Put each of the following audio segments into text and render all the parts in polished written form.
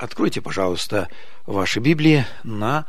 Откройте, пожалуйста, ваши Библии на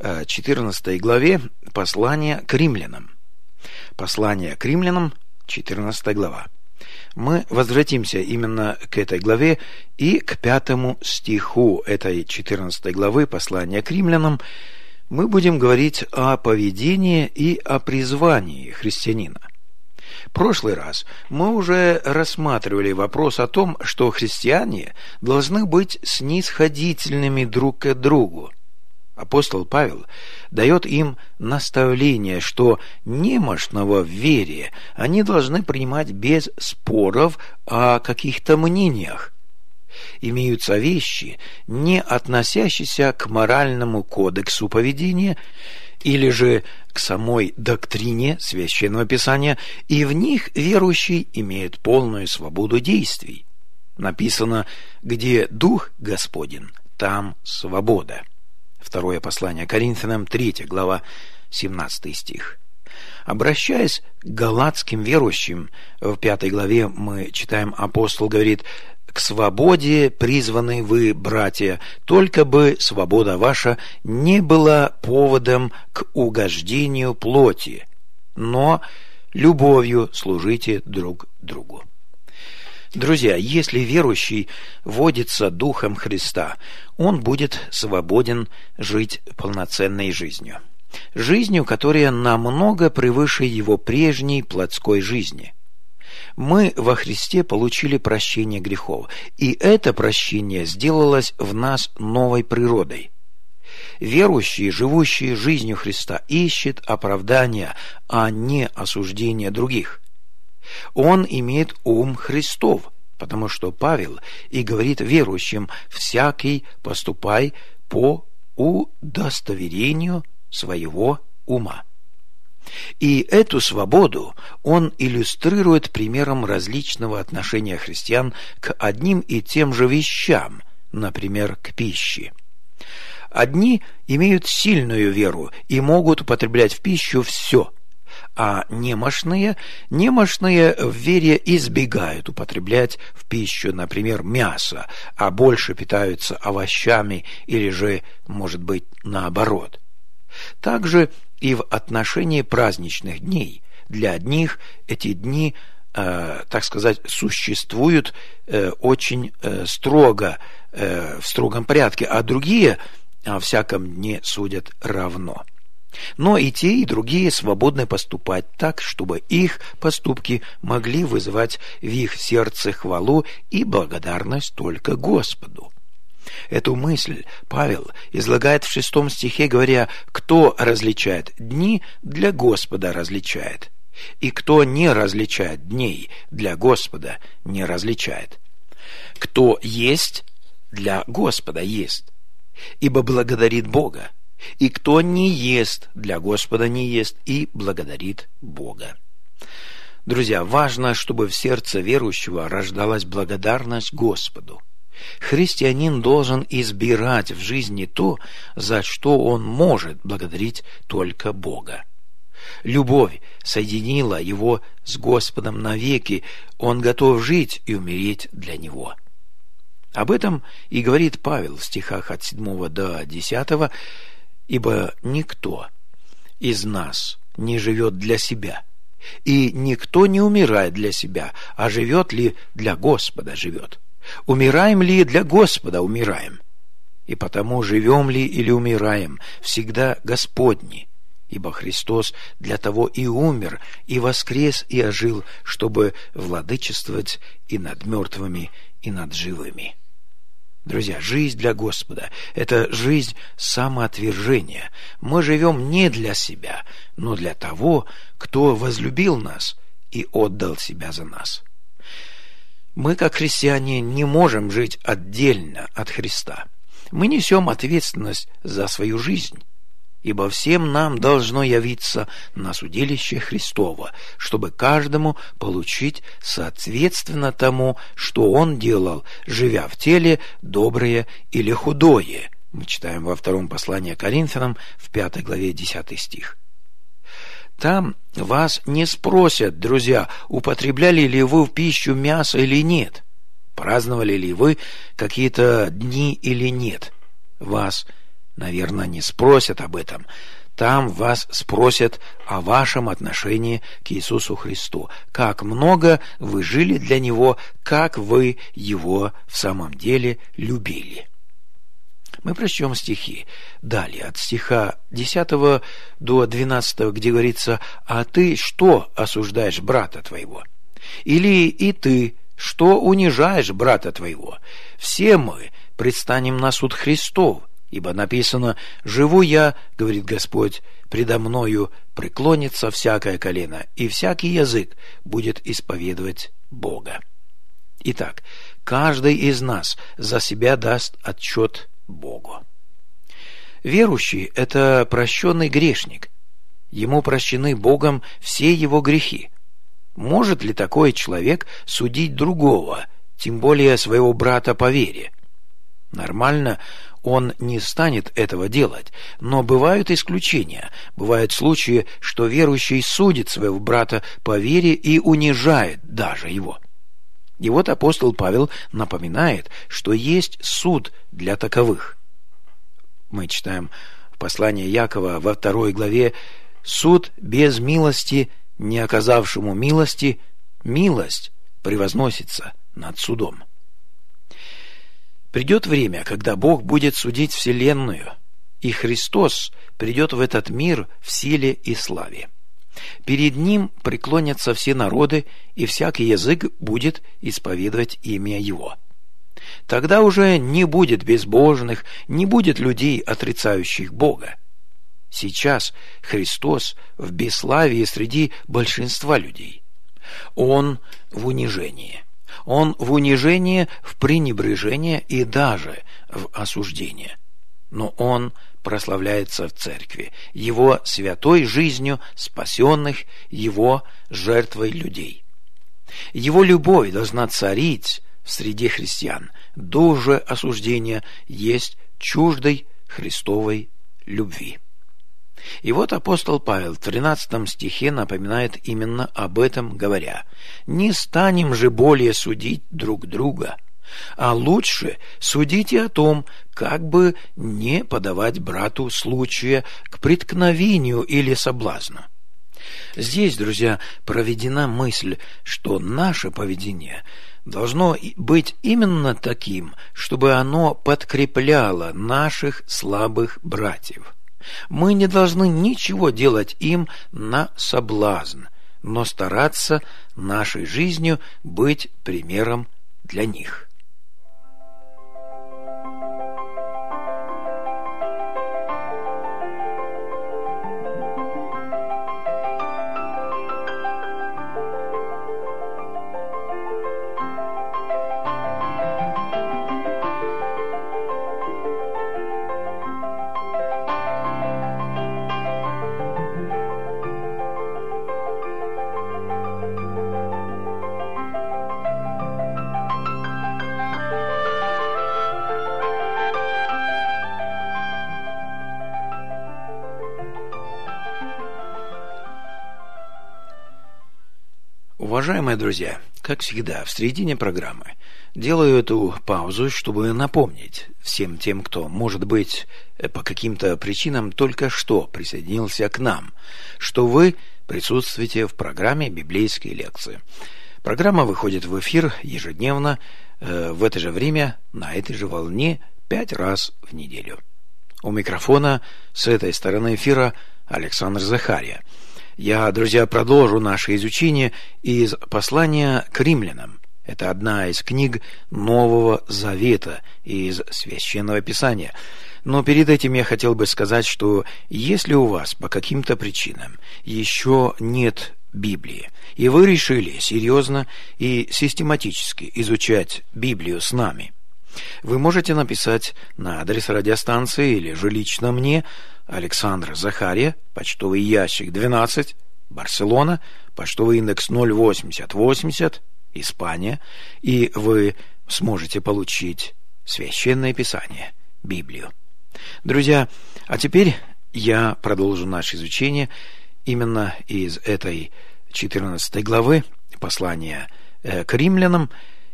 14 главе послания к римлянам. Послание к римлянам, 14 глава. Мы возвратимся именно к этой главе и к 5 стиху этой 14 главы послания к римлянам. Мы будем говорить о поведении и о призвании христианина. В прошлый раз мы уже рассматривали вопрос о том, что христиане должны быть снисходительными друг к другу. Апостол Павел дает им наставление, что немощного в вере они должны принимать без споров о каких-то мнениях. Имеются вещи, не относящиеся к моральному кодексу поведения или же к самой доктрине Священного Писания, и в них верующий имеет полную свободу действий. Написано: «Где Дух Господень, там свобода». Второе послание Коринфянам, 3 глава, 17 стих. Обращаясь к галатским верующим, в 5 главе мы читаем, апостол говорит: «К свободе призваны вы, братья, только бы свобода ваша не была поводом к угождению плоти, но любовью служите друг другу». Друзья, если верующий водится Духом Христа, он будет свободен жить полноценной жизнью. Жизнью, которая намного превыше его прежней плотской жизни. Мы во Христе получили прощение грехов, и это прощение сделалось в нас новой природой. Верующий, живущий жизнью Христа, ищет оправдания, а не осуждения других. Он имеет ум Христов, потому что Павел и говорит верующим: «Всякий поступай по удостоверению своего ума». И эту свободу он иллюстрирует примером различного отношения христиан к одним и тем же вещам, например, к пище. Одни имеют сильную веру и могут употреблять в пищу все, а немощные в вере избегают употреблять в пищу, например, мясо, а больше питаются овощами или же, может быть, наоборот. Также и в отношении праздничных дней. Для одних эти дни, так сказать, существуют очень строго, в строгом порядке, а другие о всяком дне судят равно. Но и те, и другие свободны поступать так, чтобы их поступки могли вызывать в их сердце хвалу и благодарность только Господу. Эту мысль Павел излагает в 6 стихе, говоря: «Кто различает дни, для Господа различает, и кто не различает дней, для Господа не различает. Кто есть, для Господа есть, ибо благодарит Бога, и кто не ест, для Господа не ест, и благодарит Бога». Друзья, важно, чтобы в сердце верующего рождалась благодарность Господу. Христианин должен избирать в жизни то, за что он может благодарить только Бога. Любовь соединила его с Господом навеки, он готов жить и умереть для Него. Об этом и говорит Павел в стихах от 7 до 10: «Ибо никто из нас не живет для себя, и никто не умирает для себя, а живет ли, для Господа живет. Умираем ли, для Господа умираем. И потому живем ли или умираем, всегда Господни, ибо Христос для того и умер, и воскрес, и ожил, чтобы владычествовать и над мертвыми, и над живыми». Друзья, жизнь для Господа – это жизнь самоотвержения. Мы живем не для себя, но для того, кто возлюбил нас и отдал себя за нас. Мы, как христиане, не можем жить отдельно от Христа. Мы несем ответственность за свою жизнь, ибо всем нам должно явиться на судилище Христово, чтобы каждому получить соответственно тому, что он делал, живя в теле, доброе или худое. Мы читаем во 2 послании Коринфянам, в 5 главе 10 стих. Там вас не спросят, друзья, употребляли ли вы в пищу мясо или нет. праздновали ли вы какие-то дни или нет. Вас, наверное, не спросят об этом. Там вас спросят о вашем отношении к Иисусу Христу. Как много вы жили для Него, как вы Его в самом деле любили. Мы прочтем стихи. Далее, от стиха 10 до 12, где говорится: «А ты что осуждаешь брата твоего? Или и ты что унижаешь брата твоего? Все мы предстанем на суд Христов, ибо написано: живу я, говорит Господь, предо мною преклонится всякое колено, и всякий язык будет исповедовать Бога». Итак, каждый из нас за себя даст отчет Богу. Верующий – это прощенный грешник. Ему прощены Богом все его грехи. Может ли такой человек судить другого, тем более своего брата по вере? Нормально он не станет этого делать, но бывают исключения. Бывают случаи, что верующий судит своего брата по вере и унижает даже его. И вот апостол Павел напоминает, что есть суд для таковых. Мы читаем в послании Якова во 2 главе: «Суд без милости, не оказавшему милости, милость превозносится над судом». Придет время, когда Бог будет судить вселенную, и Христос придет в этот мир в силе и славе. Перед Ним преклонятся все народы, и всякий язык будет исповедовать имя Его. Тогда уже не будет безбожных, не будет людей, отрицающих Бога. Сейчас Христос в бесславии среди большинства людей. Он в унижении. Он в унижении, в пренебрежении и даже в осуждении. Но Он прославляется в церкви, Его святой жизнью спасенных, Его жертвой людей. Его любовь должна царить в среде христиан. Дождь осуждения есть чуждой Христовой любви. И вот апостол Павел в 13 стихе напоминает именно об этом, говоря: «Не станем же более судить друг друга, а лучше судите о том, как бы не подавать брату случая к преткновению или соблазну». Здесь, друзья, проведена мысль, что наше поведение должно быть именно таким, чтобы оно подкрепляло наших слабых братьев. Мы не должны ничего делать им на соблазн, но стараться нашей жизнью быть примером для них. Уважаемые друзья, как всегда, в середине программы делаю эту паузу, чтобы напомнить всем тем, кто, может быть, по каким-то причинам только что присоединился к нам, что вы присутствуете в программе «Библейские лекции». Программа выходит в эфир ежедневно, в это же время, на этой же волне, 5 раз в неделю. У микрофона с этой стороны эфира Александр Захария. Я, друзья, продолжу наше изучение из послания к римлянам. Это одна из книг Нового Завета из Священного Писания. Но перед этим я хотел бы сказать, что если у вас по каким-то причинам еще нет Библии, и вы решили серьезно и систематически изучать Библию с нами, вы можете написать на адрес радиостанции или же лично мне: Александр Захария, почтовый ящик 12, Барселона, почтовый индекс 08080, Испания, и вы сможете получить Священное Писание, Библию. Друзья, а теперь я продолжу наше изучение именно из этой 14 главы послания к римлянам.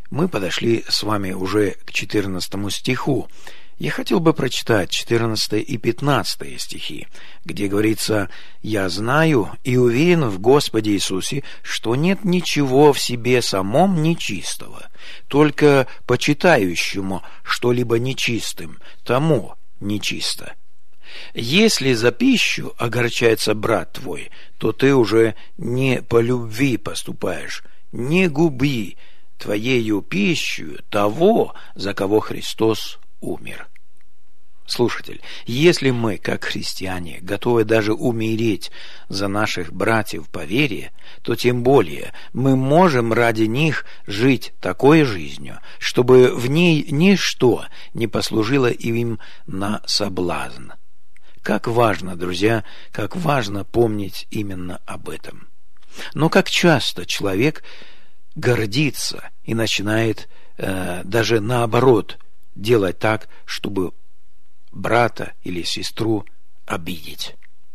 Мы подошли с вами уже к 14 стиху. Я хотел бы прочитать 14 и 15 стихи, где говорится: «Я знаю и уверен в Господе Иисусе, что нет ничего в себе самом нечистого, только почитающему что-либо нечистым, тому нечисто. Если за пищу огорчается брат твой, то ты уже не по любви поступаешь, не губи твоею пищу того, за кого Христос умер». Слушатель, если мы, как христиане, готовы даже умереть за наших братьев по вере, то тем более мы можем ради них жить такой жизнью, чтобы в ней ничто не послужило им на соблазн. Как важно, друзья, как важно помнить именно об этом. Но как часто человек гордится и начинает даже наоборот делать так, чтобы брата или сестру обидеть.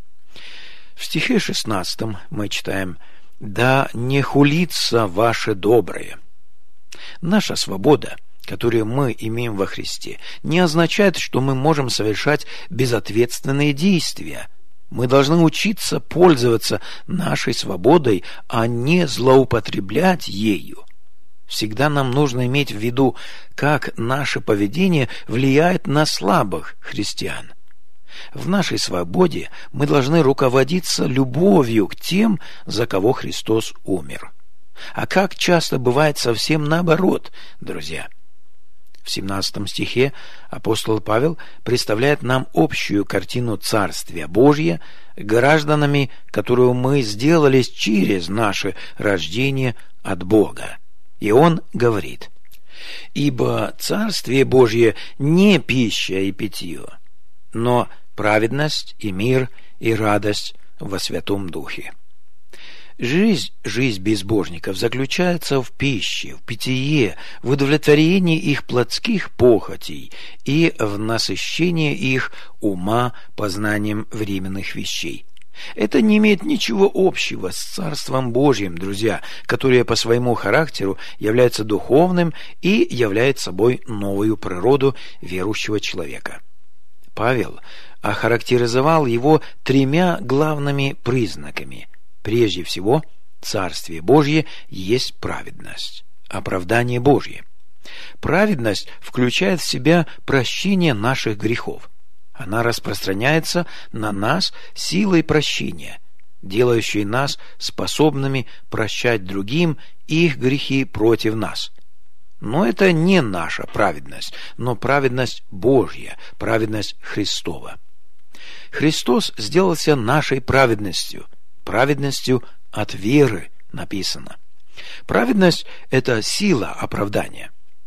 В стихе 16 мы читаем: «Да не хулится ваше доброе». Наша свобода, которую мы имеем во Христе, не означает, что мы можем совершать безответственные действия. Мы должны учиться пользоваться нашей свободой, а не злоупотреблять ею. Всегда нам нужно иметь в виду, как наше поведение влияет на слабых христиан. В нашей свободе мы должны руководиться любовью к тем, за кого Христос умер. А как часто бывает совсем наоборот, друзья? В 17 стихе апостол Павел представляет нам общую картину Царствия Божия, гражданами, которую мы сделались через наше рождение от Бога. И он говорит: «Ибо Царствие Божье не пища и питье, но праведность и мир и радость во Святом Духе». Жизнь безбожников заключается в пище, в питье, в удовлетворении их плотских похотей и в насыщении их ума познанием временных вещей. Это не имеет ничего общего с Царством Божьим, друзья, которое по своему характеру является духовным и является собой новую природу верующего человека. Павел охарактеризовал его 3 главными признаками. Прежде всего, Царствие Божье есть праведность, оправдание Божье. Праведность включает в себя прощение наших грехов. Она распространяется на нас силой прощения, делающей нас способными прощать другим их грехи против нас. Но это не наша праведность, но праведность Божья, праведность Христова. Христос сделался нашей праведностью, праведностью от веры написано. Праведность – это сила оправдания.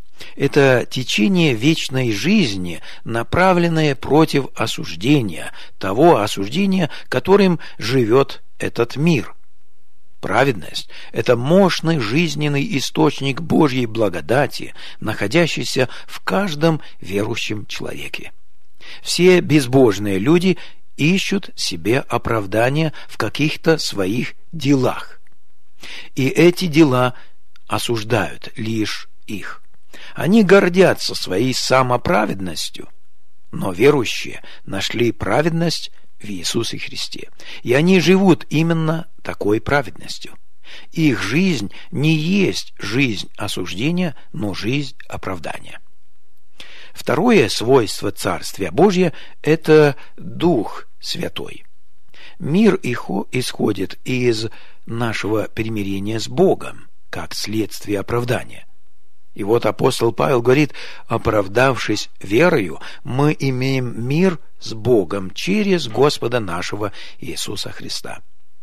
Это течение вечной жизни, направленное против осуждения, того осуждения, которым живет этот мир. Праведность – это мощный жизненный источник Божьей благодати, находящийся в каждом верующем человеке. Все безбожные люди ищут себе оправдания в каких-то своих делах. И эти дела осуждают лишь их. Они гордятся своей самоправедностью, но верующие нашли праведность в Иисусе Христе, и они живут именно такой праведностью. Их жизнь не есть жизнь осуждения, но жизнь оправдания. Второе свойство Царствия Божия – это Дух Святой. Мир исходит из нашего примирения с Богом, как следствие оправдания. И вот апостол Павел говорит: оправдавшись верою, мы имеем мир с Богом через Господа нашего Иисуса Христа.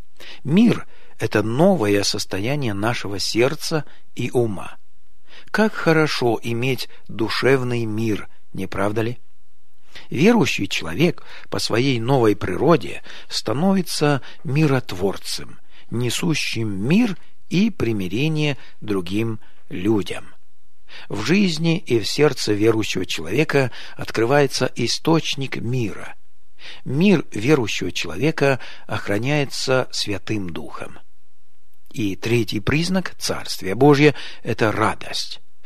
Мир – это новое состояние нашего сердца и ума. Как хорошо иметь душевный мир, не правда ли? Верующий человек по своей новой природе становится миротворцем, несущим мир и примирение другим людям. В жизни и в сердце верующего человека открывается источник мира. Мир верующего человека охраняется Святым Духом. И третий признак Царствия Божия – это радость.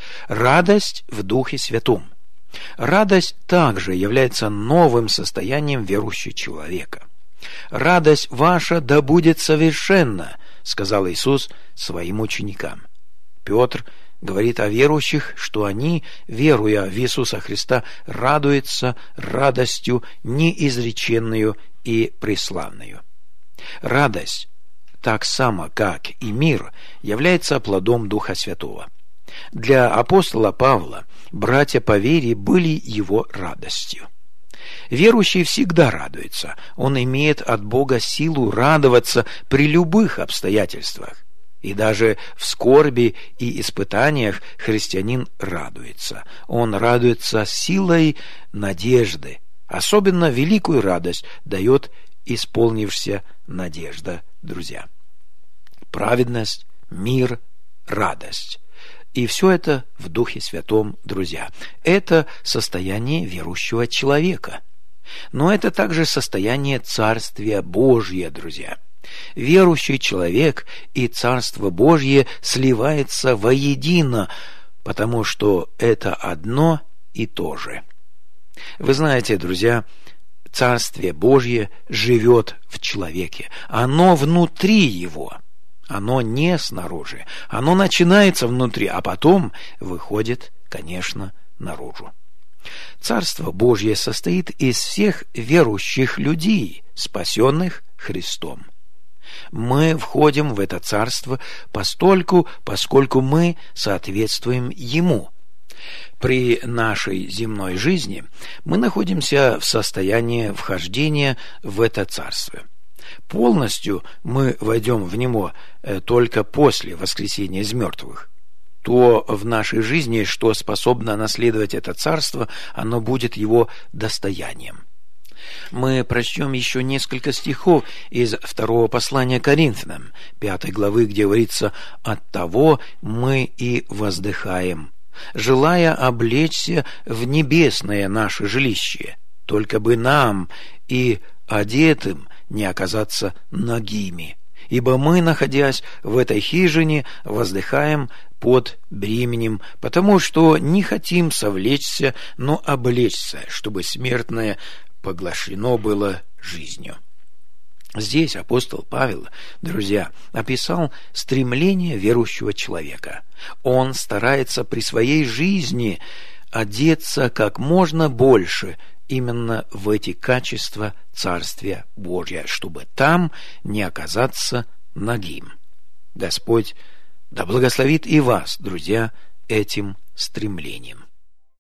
Радость в Духе Святом. Радость также является новым состоянием верующего человека. «Радость ваша да будет совершенна», — сказал Иисус своим ученикам. Петр говорит о верующих, что они, веруя в Иисуса Христа, радуются радостью неизреченную и преславную. Радость, так само как и мир, является плодом Духа Святого. Для апостола Павла братья по вере были его радостью. Верующий всегда радуется, он имеет от Бога силу радоваться при любых обстоятельствах. И даже в скорби и испытаниях христианин радуется. Он радуется силой надежды. Особенно великую радость дает исполнившаяся надежда, друзья. Праведность, мир, радость. И все это в Духе Святом, друзья. Это состояние верующего человека. Но это также состояние Царствия Божия, друзья. Верующий человек и Царство Божье сливается воедино, потому что это одно и то же. Вы знаете, друзья, Царствие Божье живет в человеке. Оно внутри его. Оно не снаружи. Оно начинается внутри, а потом выходит, конечно, наружу. Царство Божье состоит из всех верующих людей, спасенных Христом. Мы входим в это царство поскольку мы соответствуем Ему. При нашей земной жизни мы находимся в состоянии вхождения в это царство. Полностью мы войдем в него только после воскресения из мертвых. То в нашей жизни, что способно наследовать это царство, оно будет его достоянием. Мы прочтем еще несколько стихов из второго послания Коринфянам, 5 главы, где говорится: «Оттого мы и воздыхаем, желая облечься в небесное наше жилище, только бы нам и одетым не оказаться нагими. Ибо мы, находясь в этой хижине, воздыхаем под бременем, потому что не хотим совлечься, но облечься, чтобы смертное поглощено было жизнью». Здесь апостол Павел, друзья, описал стремление верующего человека. Он старается при своей жизни одеться как можно больше именно в эти качества Царствия Божия, чтобы там не оказаться нагим. Господь да благословит и вас, друзья, этим стремлением.